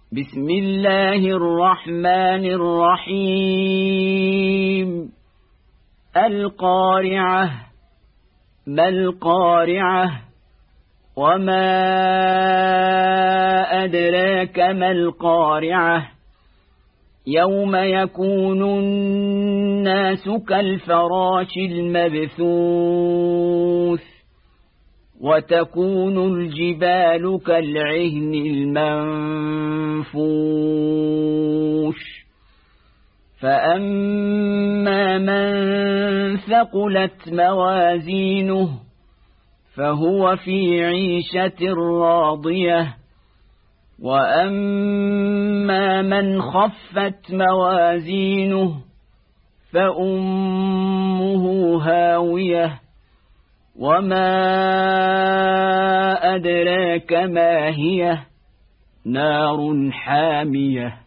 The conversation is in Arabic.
بسم الله الرحمن الرحيم القارعة ما القارعة وما أدراك ما القارعة يوم يكون الناس كالفراش المبثوث وتكون الجبال كالعهن المنفوش فأما من ثقلت موازينه فهو في عيشة راضية وأما من خفت موازينه فأمه هاوية وما أدراك ما هي نار حامية